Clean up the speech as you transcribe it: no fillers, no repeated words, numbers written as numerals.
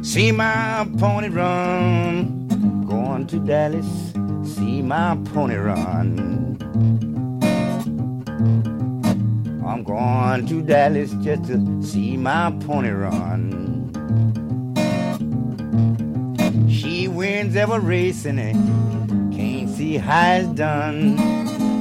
see my pony run. Going to Dallas, see my pony run. I'm going to Dallas just to see my pony run. She wins every race and can't see how it's done.